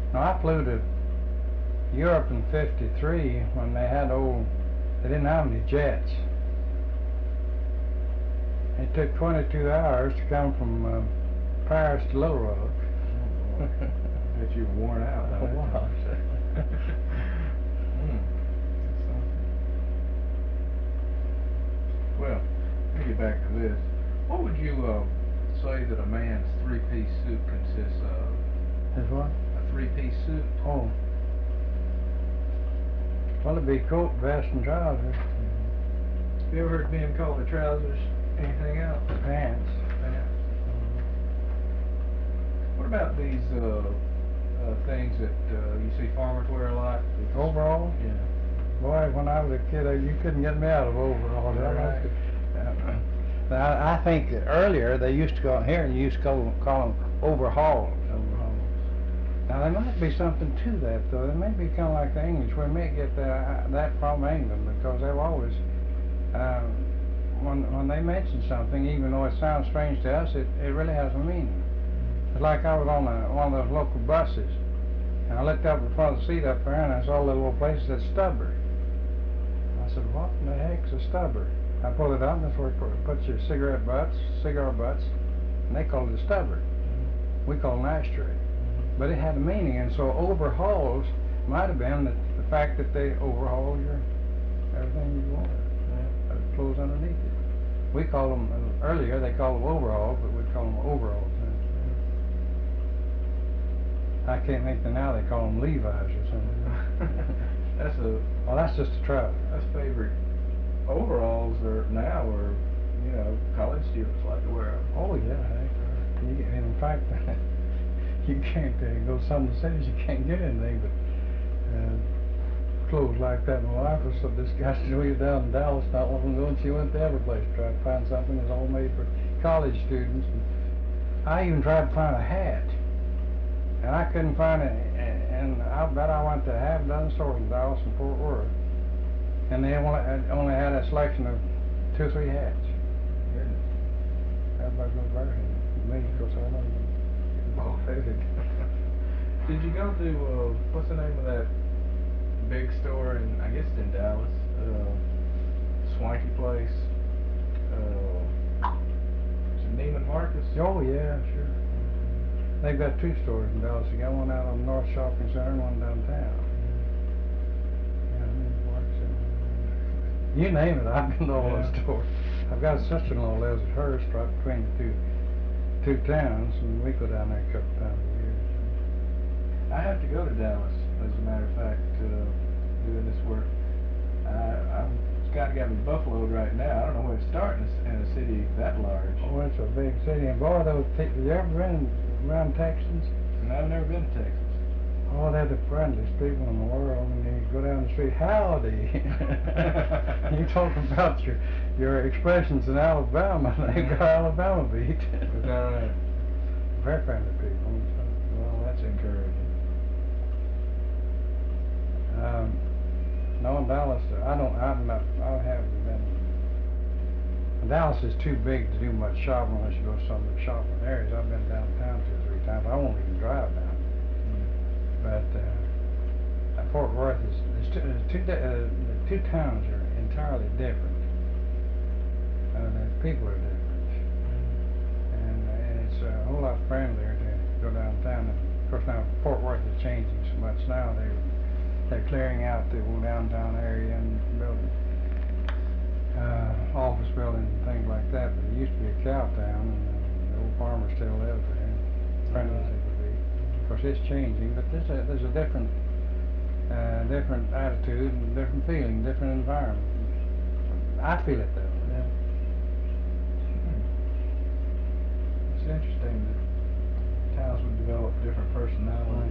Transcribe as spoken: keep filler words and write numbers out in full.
Now, I flew to Europe in fifty-three when they had old, they didn't have any jets. It took twenty-two hours to come from uh, Paris to Little Rock. Oh, boy. Bet you were worn out. I was. Mm. That's something. Well, let me get back to this. What would you uh, say that a man's three-piece suit consists of? Is what? A three-piece suit? Oh. Well, it'd be coat, vest, and trousers. Have you ever heard men call the trousers anything else? Pants. Pants. What about these uh, uh, things that uh, you see farmers wear a lot? It's- Overalls? Yeah. Boy, when I was a kid, uh, you couldn't get me out of overalls. I Right. liked it. Uh, Now, I think that earlier they used to go out here and you used to call, call them overhauls. Overalls. Now, there might be something to that, though. It may be kind of like the English. We may get that, that from England because they've always, uh, when, when they mention something, even though it sounds strange to us, it, it really has a meaning. It's like I was on a, one of those local buses, and I looked up in front of the seat up there, and I saw a little place that said stubber. I said, what in the heck's a stubber? I pulled it out, and that's where you put your cigarette butts, cigar butts, and they called it a stubber. We call it an ashtray. But it had a meaning, and so overhauls might have been the, the fact that they overhaul your everything you want, uh, clothes underneath it. We call them, uh, earlier they called them overalls, but we call them overalls. I can't think that now they call them Levi's or something. That's a Well, that's just a trouser. that's favorite. Overalls are now are you know college students like to wear 'em. Oh yeah, heck, you, get- in fact, you can't uh, go some of the cities. You can't get anything but uh, clothes like that. My wife was so disgusted. We were down in Dallas not long ago, and she went to every place to try to find something that's all made for college students. And I even tried to find a hat, and I couldn't find it. And and I bet I went to half a dozen stores in Dallas and Fort Worth, and they only had, only had a selection of two or three hats. Everybody goes there, and me, of course, I don't know. Bald-headed. Did you go to uh, what's the name of that big store in I guess it's in Dallas, uh, swanky place? Uh, is it Neiman Marcus? Oh, yeah, sure. They've got two stores in Dallas. You got one out on North Shopping Center and one downtown. Yeah, Neiman Marcus and- You name it, I've been to all those Yeah. stores. I've got a sister-in-law lives at Hearst, right between the two two towns, and we go down there a couple times a year. I have to go to Dallas, as a matter of fact, uh, doing this work. I, I'm kind of got me buffaloed right now. I don't know where to start in a, in a city that large. Oh, it's a big city, and boy, those people, you ever been around Texans? And I've never been to Texas. Oh, they're the friendliest people in the world. I mean, you go down the street, howdy. You talk about your your expressions in Alabama, they've got Alabama beat. Is that right? Very friendly people. So. Well, that's encouraging. Um, no, in Dallas, I don't, I'm not, I haven't been. Dallas is too big to do much shopping unless you go to some of the shopping areas. I've been downtown two or three times. I won't even drive down. But uh, uh, Fort Worth is, is two, is two, di- uh, the two towns are entirely different. Uh, the people are different, and, uh, and it's a whole lot friendlier to go downtown. And of course, now Fort Worth is changing so much now. They they're clearing out the old downtown area and building uh, office buildings and things like that. But it used to be a cow town, and uh, the old farmers still live there, friendly as they could be. Of course, it's changing, but there's a there's a different uh, different attitude and different feeling, different environment. I feel it though. Yeah. It's interesting that towns would develop different personalities.